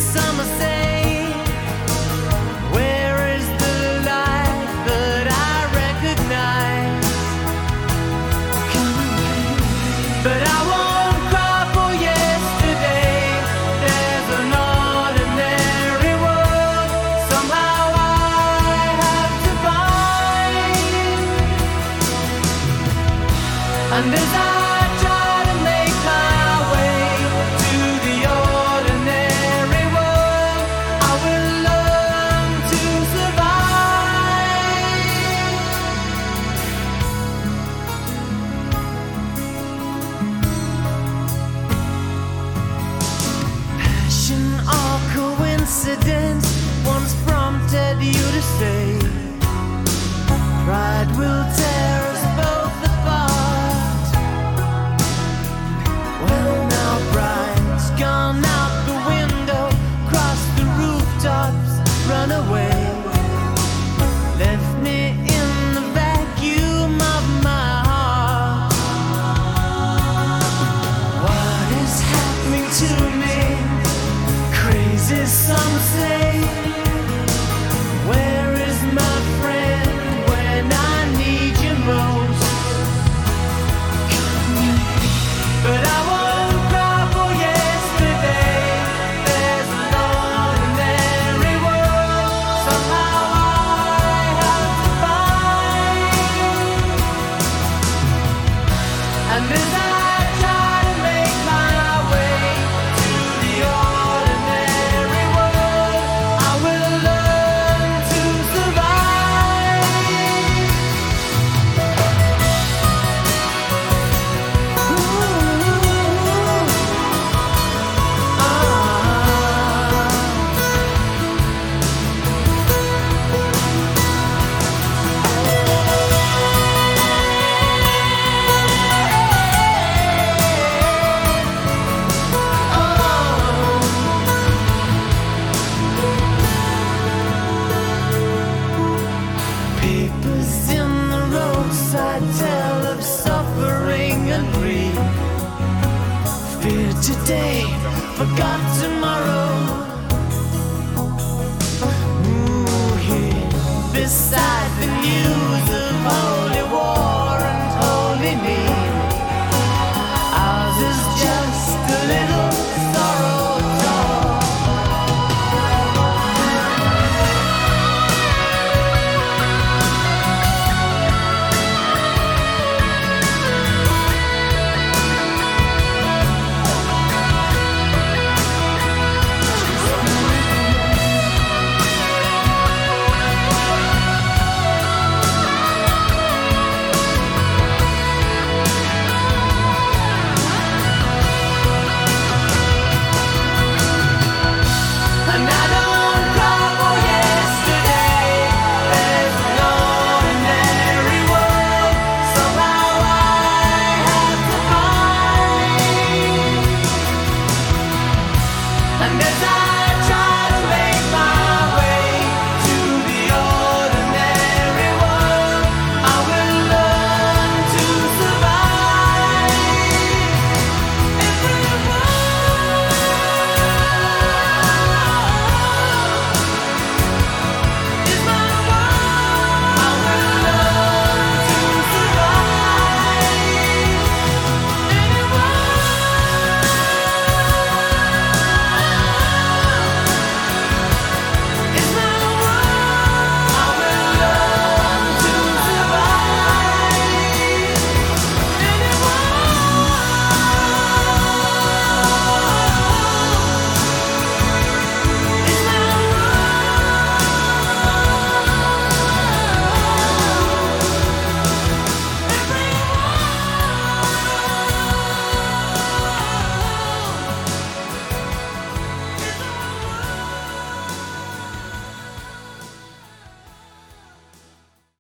Some say, where is the life that I recognize? But I won't cry for yesterday. There's an ordinary world somehow I have to find. And as I try to make my way to the ordinary world, I will learn to survive. Passion or coincidence once prompted you to say, pride will tear us both apart. Well, now pride's gone out the window, cross the rooftops, run away. Left me in the vacuum of my heart. What is happening to me? Crazy, some say. Where is my friend when I need you most? But I won't cry for yesterday. There's an ordinary world somehow I have to find. And as I try to make my way to the ordinary world, I will learn to survive. Papers in the roadside tell of suffering and grief. Fear today, forgot tomorrow. Ooh, here beside the news of holy war and holy need, ours is just a little sorrow talk. And I don't cry for yesterday. There's an ordinary world somehow I have to find. And as I